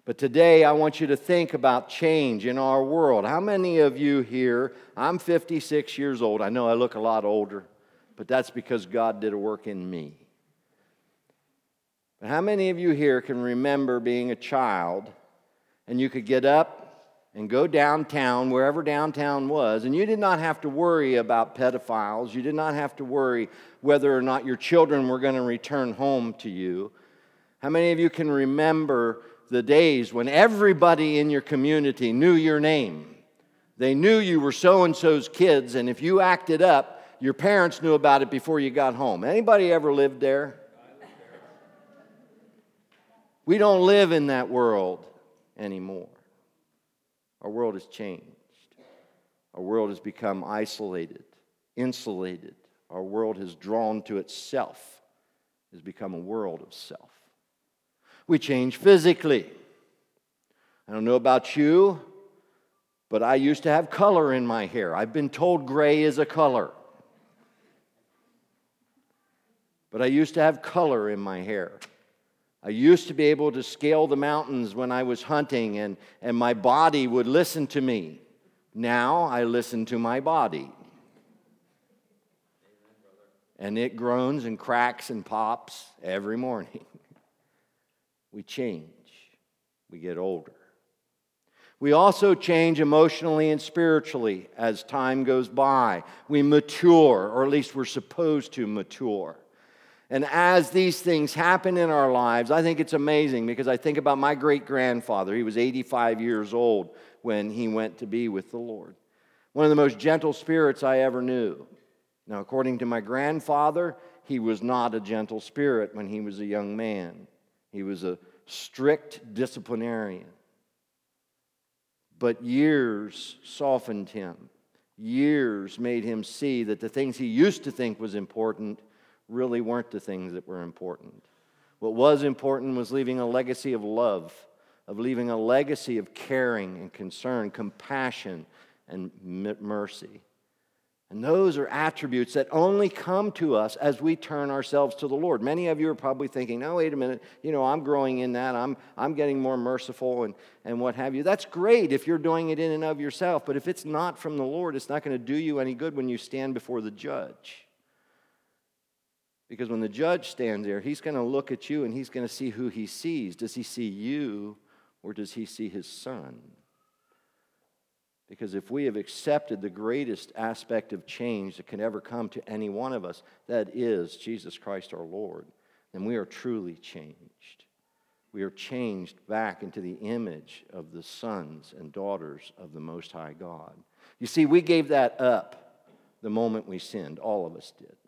But today I want you to think about change in our world. How many of you here, I'm 56 years old. I know I look a lot older, but that's because God did a work in me. But how many of you here can remember being a child and you could get up and go downtown, wherever downtown was, and you did not have to worry about pedophiles. You did not have to worry whether or not your children were going to return home to you. How many of you can remember the days when everybody in your community knew your name? They knew you were so-and-so's kids, and if you acted up, your parents knew about it before you got home. Anybody ever lived there? We don't live in that world anymore. Our world has changed. Our world has become isolated, insulated. Our world has drawn to itself, has become a world of self. We change physically. I don't know about you, but I used to have color in my hair. I've been told gray is a color. But I used to have color in my hair. I used to be able to scale the mountains when I was hunting, and my body would listen to me. Now I listen to my body. And it groans and cracks and pops every morning. We change. We get older. We also change emotionally and spiritually as time goes by. We mature, or at least we're supposed to mature. And as these things happen in our lives, I think it's amazing because I think about my great-grandfather. He was 85 years old when he went to be with the Lord. One of the most gentle spirits I ever knew. Now, according to my grandfather, he was not a gentle spirit when he was a young man. He was a strict disciplinarian. But years softened him. Years made him see that the things he used to think was important really weren't the things that were important. What was important was leaving a legacy of love, of leaving a legacy of caring and concern, compassion and mercy. And those are attributes that only come to us as we turn ourselves to the Lord. Many of you are probably thinking, "No, wait a minute, I'm growing in that. I'm getting more merciful and what have you." That's great if you're doing it in and of yourself, but if it's not from the Lord, it's not going to do you any good when you stand before the judge. Because when the judge stands there, he's going to look at you and he's going to see who he sees. Does he see you or does he see his son? Because if we have accepted the greatest aspect of change that can ever come to any one of us, that is Jesus Christ our Lord, then we are truly changed. We are changed back into the image of the sons and daughters of the Most High God. You see, we gave that up the moment we sinned. All of us did.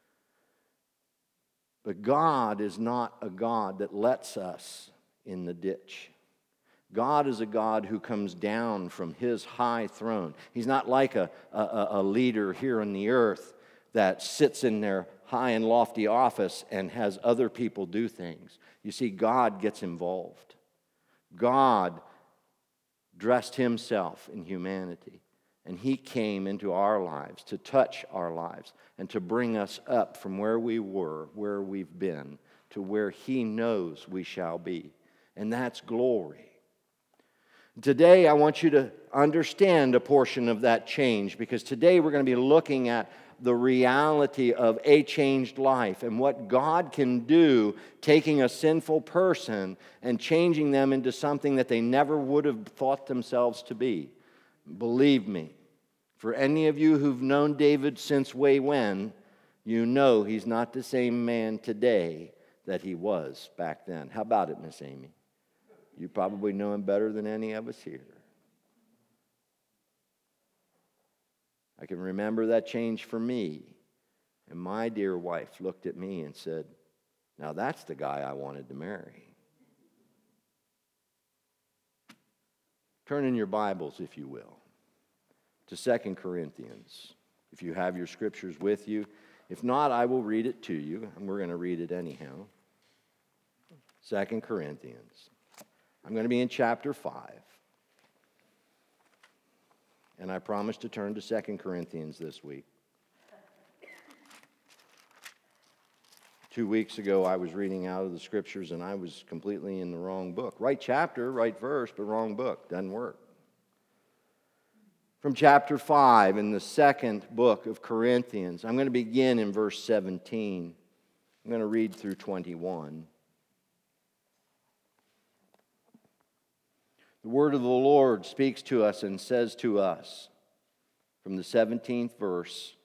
But God is not a God that lets us in the ditch. God is a God who comes down from his high throne. He's not like a leader here on the earth that sits in their high and lofty office and has other people do things. You see, God gets involved. God dressed himself in humanity. And he came into our lives to touch our lives and to bring us up from where we were, where we've been, to where he knows we shall be. And that's glory. Today, I want you to understand a portion of that change, because today we're going to be looking at the reality of a changed life and what God can do taking a sinful person and changing them into something that they never would have thought themselves to be. Believe me, for any of you who've known David since way when, you know he's not the same man today that he was back then. How about it, Miss Amy? You probably know him better than any of us here. I can remember that change for me. And my dear wife looked at me and said, "Now that's the guy I wanted to marry." Turn in your Bibles, if you will, to 2 Corinthians, if you have your scriptures with you. If not, I will read it to you, and we're going to read it anyhow. 2 Corinthians. I'm going to be in chapter 5. And I promise to turn to 2 Corinthians this week. 2 weeks ago, I was reading out of the scriptures and I was completely in the wrong book. Right chapter, right verse, but wrong book. Doesn't work. From chapter 5 in the second book of Corinthians, I'm going to begin in verse 17. I'm going to read through 21. The word of the Lord speaks to us and says to us from the 17th verse,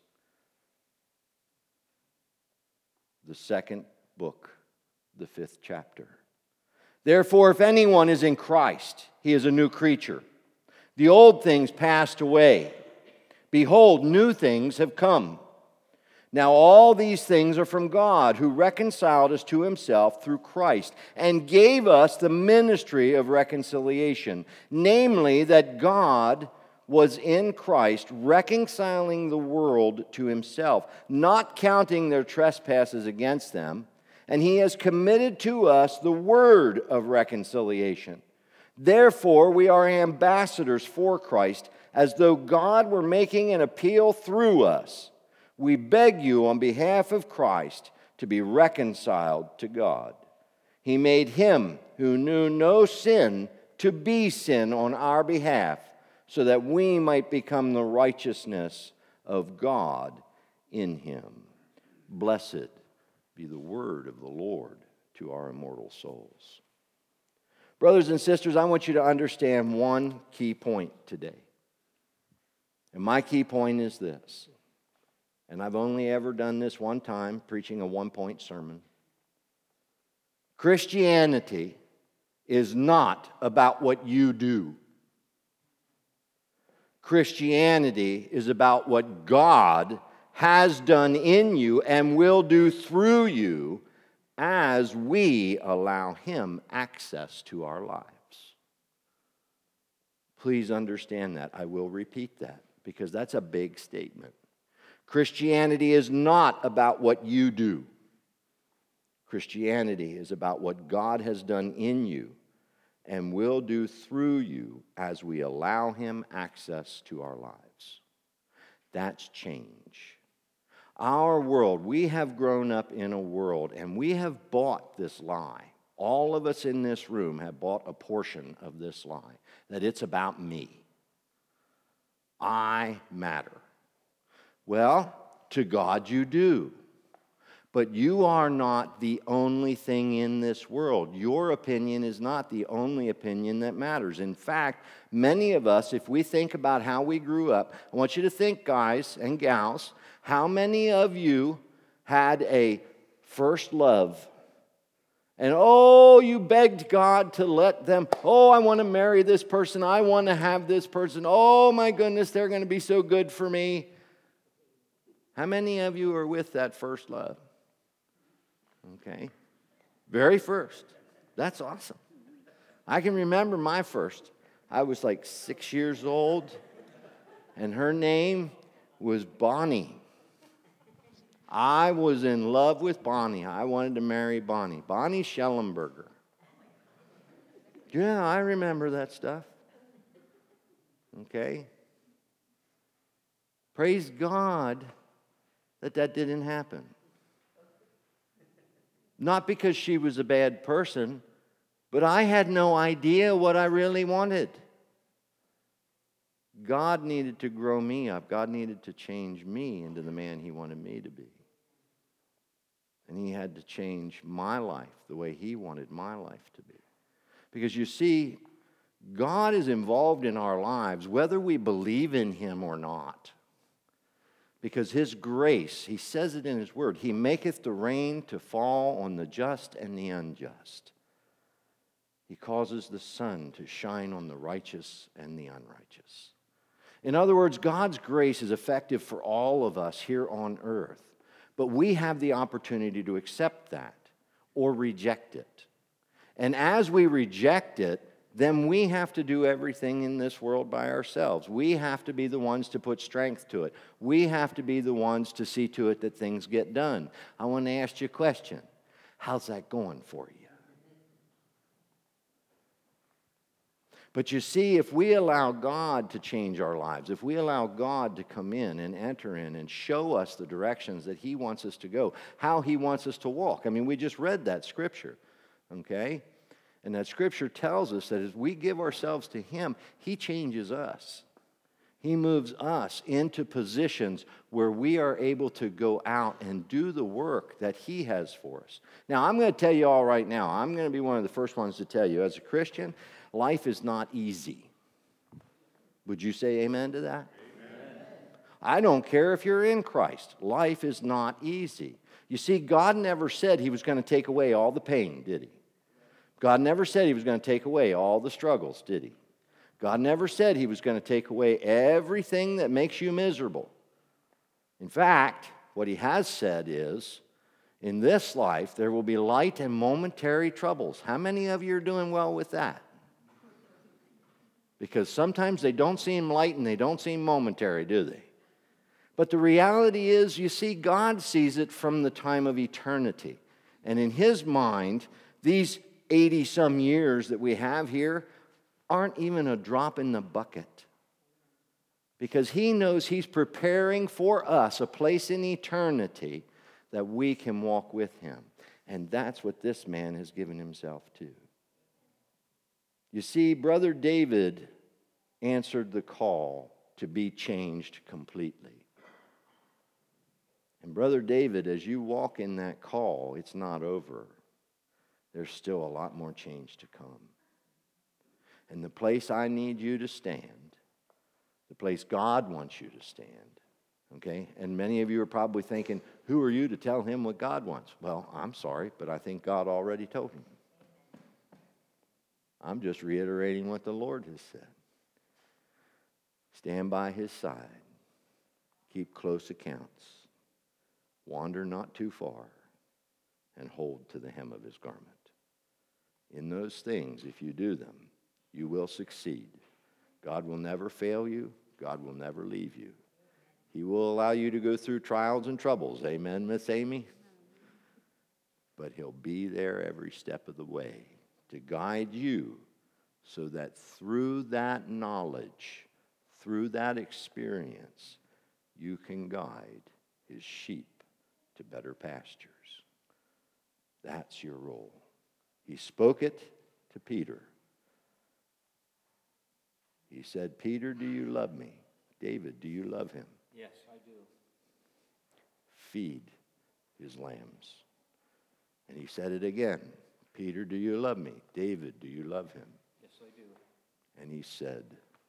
the second book, the 5th chapter. Therefore, if anyone is in Christ, he is a new creature. The old things passed away. Behold, new things have come. Now all these things are from God, who reconciled us to himself through Christ and gave us the ministry of reconciliation, namely that God was in Christ reconciling the world to himself, not counting their trespasses against them, and he has committed to us the word of reconciliation. Therefore, we are ambassadors for Christ, as though God were making an appeal through us. We beg you on behalf of Christ to be reconciled to God. He made him who knew no sin to be sin on our behalf, so that we might become the righteousness of God in him. Blessed be the word of the Lord to our immortal souls. Brothers and sisters, I want you to understand one key point today. And my key point is this. And I've only ever done this one time, preaching a one-point sermon. Christianity is not about what you do. Christianity is about what God has done in you and will do through you as we allow him access to our lives. Please understand that. I will repeat that because that's a big statement. Christianity is not about what you do. Christianity is about what God has done in you and will do through you as we allow him access to our lives. That's change. Our world, we have grown up in a world and we have bought this lie. All of us in this room have bought a portion of this lie, that it's about me. I matter. Well, to God you do. But you are not the only thing in this world. Your opinion is not the only opinion that matters. In fact, many of us, if we think about how we grew up, I want you to think, guys and gals, how many of you had a first love? And you begged God to let them, I want to marry this person. I want to have this person. Oh my goodness, they're going to be so good for me. How many of you are with that first love? Okay. Very first. That's awesome. I can remember my first. I was like 6 years old, and her name was Bonnie. I was in love with Bonnie. I wanted to marry Bonnie. Bonnie Schellenberger. Yeah, I remember that stuff. Okay. Praise God that didn't happen. Not because she was a bad person, but I had no idea what I really wanted. God needed to grow me up. God needed to change me into the man he wanted me to be. And he had to change my life the way he wanted my life to be. Because you see, God is involved in our lives whether we believe in him or not. Because his grace, he says it in his word, he maketh the rain to fall on the just and the unjust. He causes the sun to shine on the righteous and the unrighteous. In other words, God's grace is effective for all of us here on earth. But we have the opportunity to accept that or reject it. And as we reject it, then we have to do everything in this world by ourselves. We have to be the ones to put strength to it. We have to be the ones to see to it that things get done. I want to ask you a question. How's that going for you? But you see, if we allow God to change our lives, if we allow God to come in and enter in and show us the directions that He wants us to go, how He wants us to walk. I mean, we just read that scripture, okay? And that scripture tells us that as we give ourselves to Him, He changes us. He moves us into positions where we are able to go out and do the work that He has for us. Now, I'm going to tell you all right now, I'm going to be one of the first ones to tell you, as a Christian, life is not easy. Would you say amen to that? Amen. I don't care if you're in Christ. Life is not easy. You see, God never said He was going to take away all the pain, did He? God never said He was going to take away all the struggles, did He? God never said He was going to take away everything that makes you miserable. In fact, what He has said is, in this life, there will be light and momentary troubles. How many of you are doing well with that? Because sometimes they don't seem light and they don't seem momentary, do they? But the reality is, you see, God sees it from the time of eternity. And in His mind, these 80-some years that we have here aren't even a drop in the bucket. Because He knows He's preparing for us a place in eternity that we can walk with Him. And that's what this man has given himself to. You see, Brother David answered the call to be changed completely. And Brother David, as you walk in that call, it's not over. There's still a lot more change to come. And the place I need you to stand, the place God wants you to stand, okay? And many of you are probably thinking, who are you to tell Him what God wants? Well, I'm sorry, but I think God already told him. I'm just reiterating what the Lord has said. Stand by His side. Keep close accounts. Wander not too far. And hold to the hem of His garment. In those things, if you do them, you will succeed. God will never fail you. God will never leave you. He will allow you to go through trials and troubles. Amen, Miss Amy? But He'll be there every step of the way to guide you so that through that knowledge, through that experience, you can guide His sheep to better pastures. That's your role. He spoke it to Peter. He said, Peter, do you love me? David, do you love him? Yes, I do. Feed His lambs. And He said it again. Peter, do you love me? David, do you love him? Yes, I do. And He said,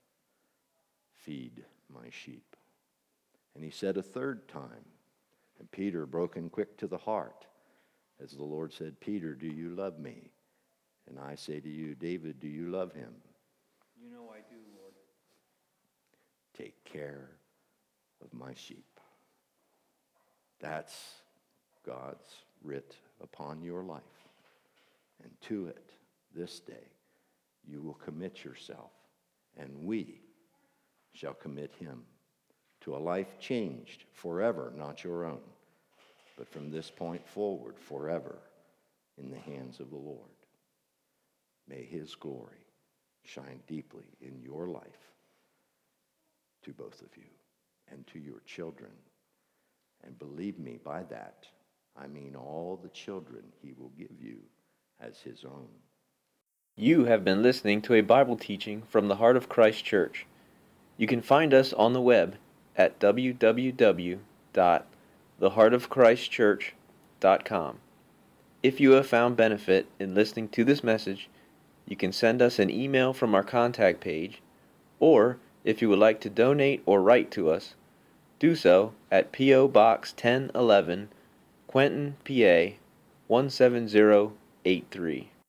feed my sheep. And He said a third time. And Peter, broken quick to the heart, as the Lord said, Peter, do you love me? And I say to you, David, do you love him? You know I do, Lord. Take care of my sheep. That's God's writ upon your life. And to it, this day, you will commit yourself, and we shall commit him to a life changed forever, not your own, but from this point forward, forever in the hands of the Lord. May His glory shine deeply in your life, to both of you and to your children. And believe me, by that, I mean all the children He will give you as His own. You have been listening to a Bible teaching from the Heart of Christ Church. You can find us on the web at www.theheartofchristchurch.com. If you have found benefit in listening to this message, you can send us an email from our contact page, or if you would like to donate or write to us, do so at P.O. Box 1011, Quentin, PA 17083.